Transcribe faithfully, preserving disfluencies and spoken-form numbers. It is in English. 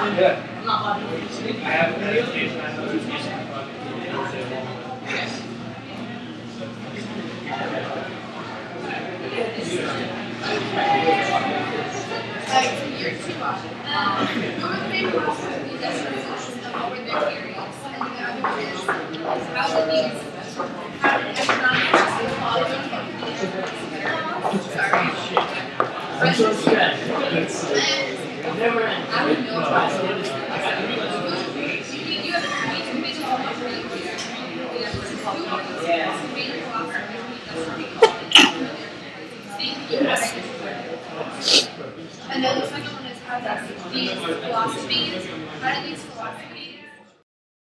And then the second one is how these philosophies, how do these